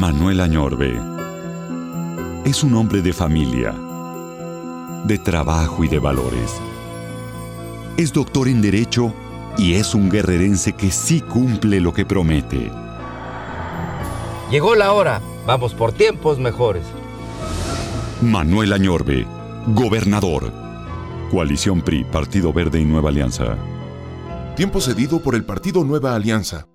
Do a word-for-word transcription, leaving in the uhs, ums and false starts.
Manuel Añorbe es un hombre de familia, de trabajo y de valores. Es doctor en Derecho y es un guerrerense que sí cumple lo que promete. Llegó la hora. Vamos por tiempos mejores. Manuel Añorbe, gobernador. Coalición P R I, Partido Verde y Nueva Alianza. Tiempo cedido por el Partido Nueva Alianza.